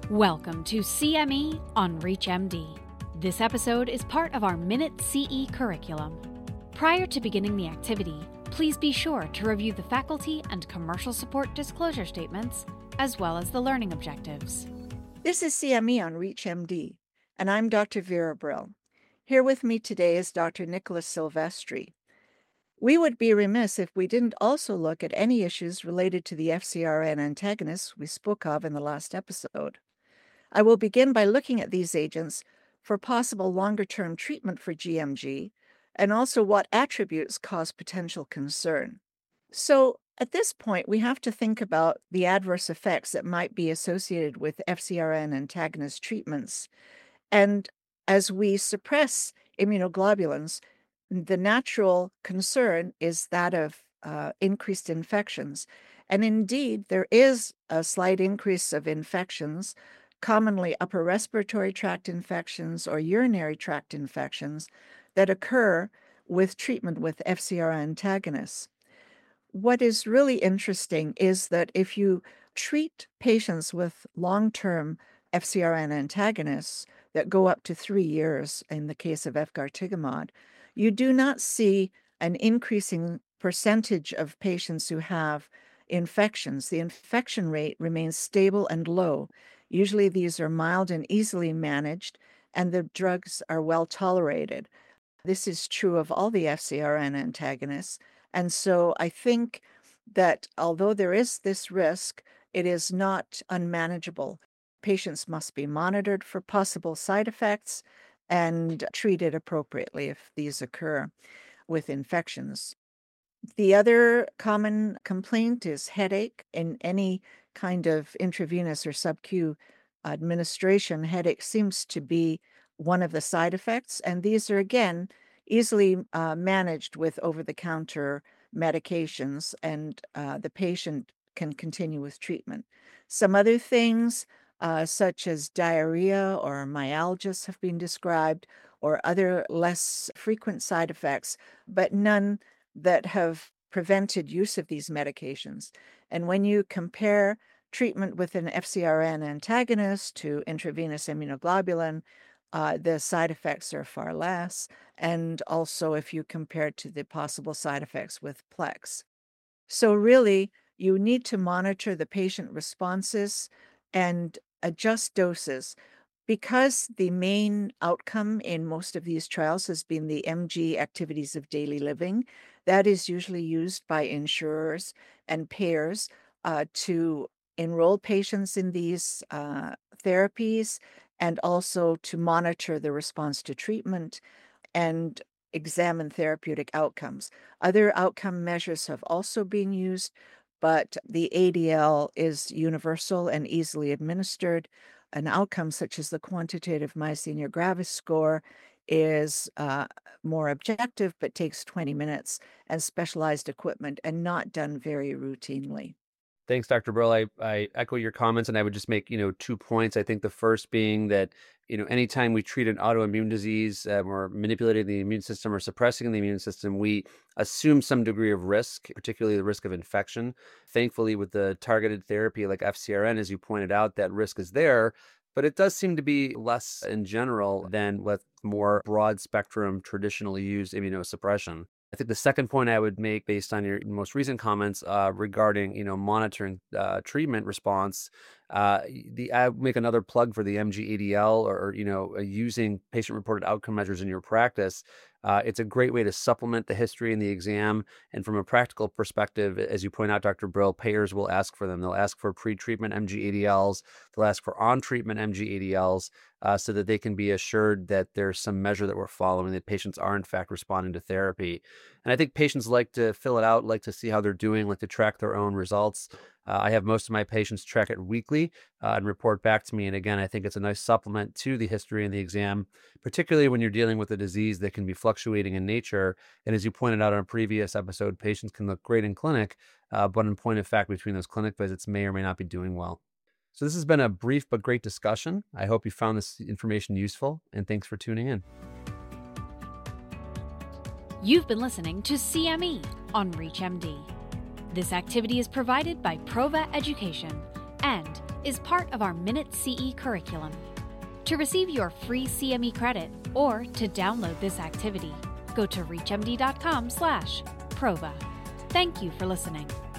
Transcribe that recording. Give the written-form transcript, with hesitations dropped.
Welcome to CME on ReachMD. This episode is part of our Minute CE curriculum. Prior to beginning the activity, please be sure to review the faculty and commercial support disclosure statements, as well as the learning objectives. This is CME on ReachMD, and I'm Dr. Vera Brill. Here with me today is Dr. Nicholas Silvestri. We would be remiss if we didn't also look at any issues related to the FcRn antagonists we spoke of in the last episode. I will begin by looking at these agents for possible longer-term treatment for GMG, and also what attributes cause potential concern. So, at this point, we have to think about the adverse effects that might be associated with FcRn antagonist treatments. And as we suppress immunoglobulins, the natural concern is that of increased infections. And indeed, there is a slight increase of infections, commonly upper respiratory tract infections or urinary tract infections, that occur with treatment with FcRn antagonists. What is really interesting is that if you treat patients with long-term FcRn antagonists that go up to 3 years in the case of efgartigimod, you do not see an increasing percentage of patients who have infections. The infection rate remains stable and low. Usually these are mild and easily managed, and the drugs are well tolerated. This is true of all the FcRn antagonists. And so I think that although there is this risk, it is not unmanageable. Patients must be monitored for possible side effects and treated appropriately if these occur with infections. The other common complaint is headache. In any kind of intravenous or sub-Q administration, headache seems to be one of the side effects, and these are, again, easily managed with over-the-counter medications, and the patient can continue with treatment. Some other things, such as diarrhea or myalgias, have been described, or other less frequent side effects, but none that have prevented use of these medications. And when you compare treatment with an FcRn antagonist to intravenous immunoglobulin, the side effects are far less, and also if you compare it to the possible side effects with Plex. So really, you need to monitor the patient responses and adjust doses. Because the main outcome in most of these trials has been the MG activities of daily living, that is usually used by insurers and payers to enroll patients in these therapies, and also to monitor the response to treatment and examine therapeutic outcomes. Other outcome measures have also been used, but the ADL is universal and easily administered. An outcome such as the quantitative myasthenia gravis score is more objective, but takes 20 minutes and specialized equipment and not done very routinely. Thanks, Dr. Brill. I echo your comments, and I would just make, 2 points. I think the first being that, anytime we treat an autoimmune disease, or manipulating the immune system or suppressing the immune system, we assume some degree of risk, particularly the risk of infection. Thankfully, with the targeted therapy like FcRn, as you pointed out, that risk is there, but it does seem to be less in general than with more broad spectrum, traditionally used immunosuppression. I think the second point I would make, based on your most recent comments regarding, monitoring treatment response, I make another plug for the MG-ADL, or using patient-reported outcome measures in your practice. It's a great way to supplement the history and the exam. And from a practical perspective, as you point out, Dr. Brill, payers will ask for them. They'll ask for pre-treatment MG-ADLs. They'll ask for on-treatment MG-ADLs. So that they can be assured that there's some measure that we're following, that patients are in fact responding to therapy. And I think patients like to fill it out, like to see how they're doing, like to track their own results. I have most of my patients track it weekly and report back to me. And again, I think it's a nice supplement to the history and the exam, particularly when you're dealing with a disease that can be fluctuating in nature. And as you pointed out on a previous episode, patients can look great in clinic, but in point of fact, between those clinic visits may or may not be doing well. So this has been a brief but great discussion. I hope you found this information useful, and thanks for tuning in. You've been listening to CME on ReachMD. This activity is provided by Prova Education and is part of our Minute CE curriculum. To receive your free CME credit or to download this activity, go to reachmd.com/prova. Thank you for listening.